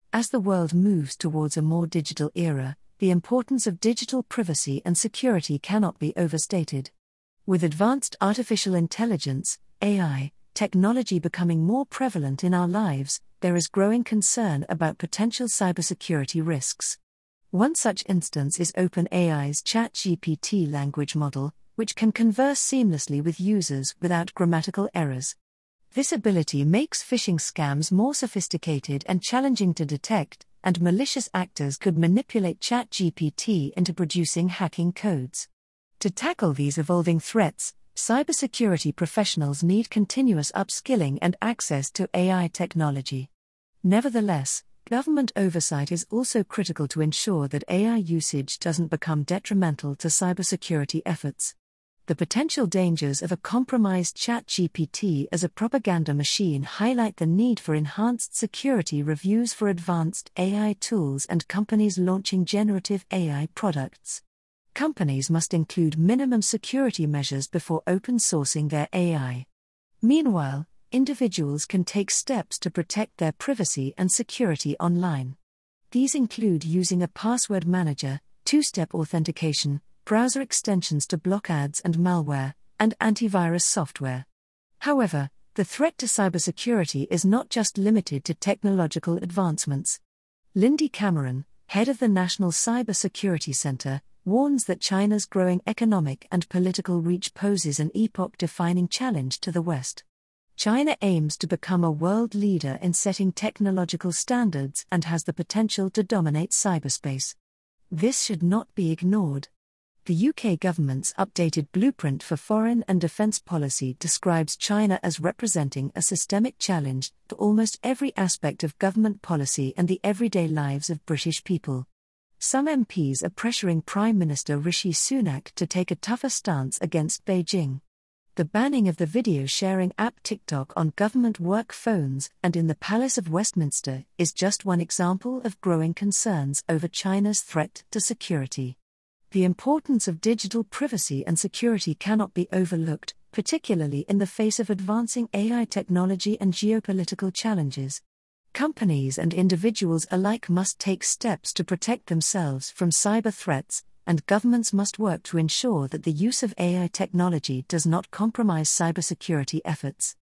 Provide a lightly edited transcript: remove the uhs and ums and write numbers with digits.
As the world moves towards a more digital era, the importance of digital privacy and security cannot be overstated. With advanced artificial intelligence, AI, technology becoming more prevalent in our lives, there is growing concern about potential cybersecurity risks. One such instance is OpenAI's ChatGPT language model, which can converse seamlessly with users without grammatical errors. This ability makes phishing scams more sophisticated and challenging to detect, and malicious actors could manipulate ChatGPT into producing hacking codes. To tackle these evolving threats, cybersecurity professionals need continuous upskilling and access to AI technology. Nevertheless, government oversight is also critical to ensure that AI usage doesn't become detrimental to cybersecurity efforts. The potential dangers of a compromised ChatGPT as a propaganda machine highlight the need for enhanced security reviews for advanced AI tools and companies launching generative AI products. Companies must include minimum security measures before open sourcing their AI. Meanwhile, individuals can take steps to protect their privacy and security online. These include using a password manager, two-step authentication, browser extensions to block ads and malware, and antivirus software. However, the threat to cybersecurity is not just limited to technological advancements. Lindy Cameron, head of the National Cybersecurity Center, warns that China's growing economic and political reach poses an epoch-defining challenge to the West. China aims to become a world leader in setting technological standards and has the potential to dominate cyberspace. This should not be ignored. The UK government's updated Blueprint for Foreign and Defence Policy describes China as representing a systemic challenge to almost every aspect of government policy and the everyday lives of British people. Some MPs are pressuring Prime Minister Rishi Sunak to take a tougher stance against Beijing. The banning of the video-sharing app TikTok on government work phones and in the Palace of Westminster is just one example of growing concerns over China's threat to security. The importance of digital privacy and security cannot be overlooked, particularly in the face of advancing AI technology and geopolitical challenges. Companies and individuals alike must take steps to protect themselves from cyber threats, and governments must work to ensure that the use of AI technology does not compromise cybersecurity efforts.